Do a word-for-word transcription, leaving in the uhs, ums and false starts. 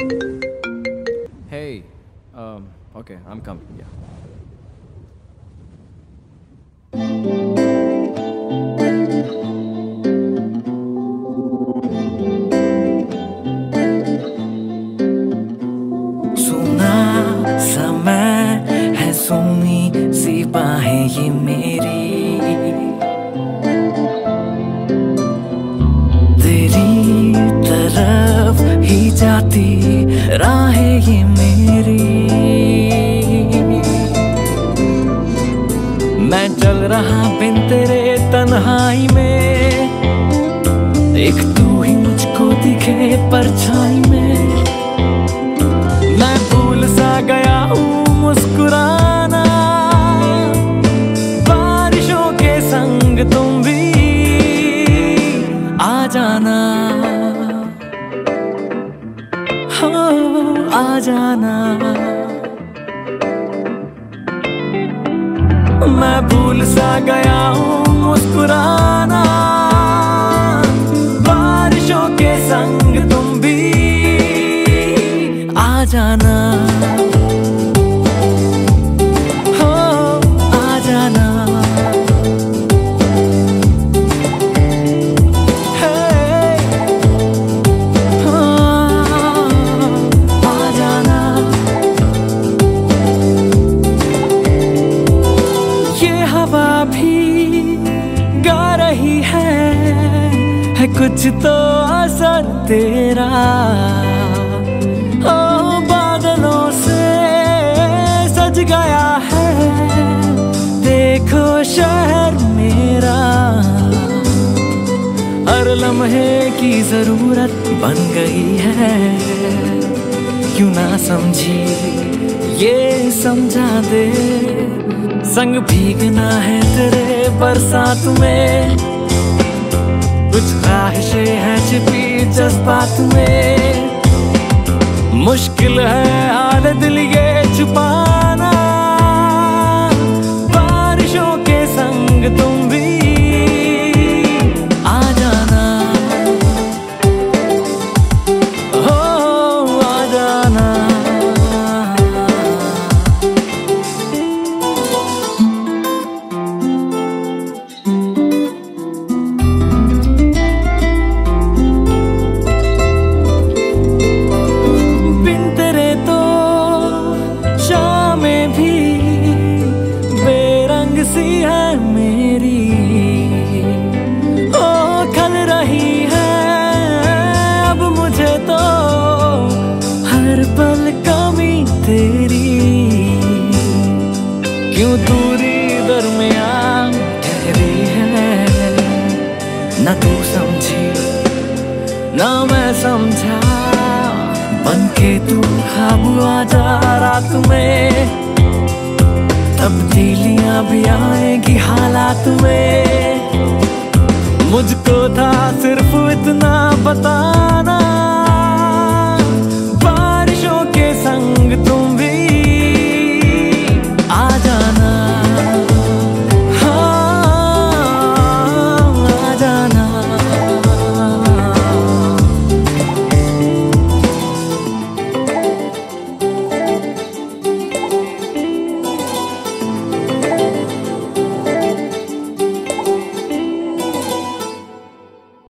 Hey, um, okay, I'm coming, yeah. सुना समय है, सुनी सी बाहें ये मेरी, तेरी तरफ ही जाती राहें ये मेरी। मैं चल रहा बिन तेरे तन्हाई में, एक तू ही मुझको दिखे परछाई में। मैं भूल सा गया हूँ मुस्कुराना, बारिशों के संग तुम भी आ जाना, हो आ जाना। मैं भूल सा गया हूँ मुस्कुराना, बारिशों के संग तुम भी आ जाना, हो आ जाना। हे हाँ, आ जाना। ये हवा भी गा रही है, है कुछ तो असर तेरा। ओ बादलों से सज गया है, देखो शहर मेरा। हर लम्हे की जरूरत बन गई है, क्यों ना समझी ये समझा दे। संग भीगना है तेरे बरसात में, कुछ ख्वाहिशें हैं छिपी जज्बात में। मुश्किल है हाल दिल ये छुपाना, बारिशों के संग तुम भी आ जाना, हो आ जाना। सी है मेरी, ओ खल रही है अब मुझे तो हर पल कमी तेरी। क्यों दूरी दरमियान ठहरी है, ना तू समझी ना मैं समझा। बन के तू ख्वाब आ जा रात में, तब्दीलियां भी आएंगी हालात में। मुझको था सिर्फ इतना बता